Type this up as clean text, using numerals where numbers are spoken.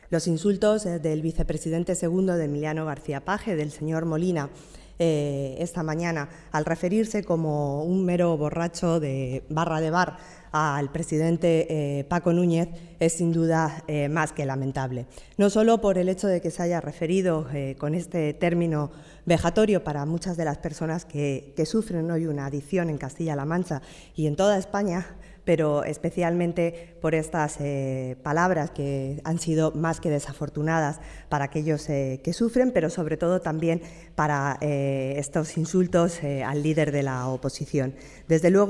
Los insultos del vicepresidente segundo de Emiliano García Paje, del señor Molina, esta mañana, al referirse como un mero borracho de barra de bar al presidente Paco Núñez, es sin duda más que lamentable. No solo por el hecho de que se haya referido con este término vejatorio para muchas de las personas que sufren hoy una adicción en Castilla-La Mancha y en toda España, pero especialmente por estas palabras que han sido más que desafortunadas para aquellos que sufren, pero sobre todo también para estos insultos al líder de la oposición. Desde luego,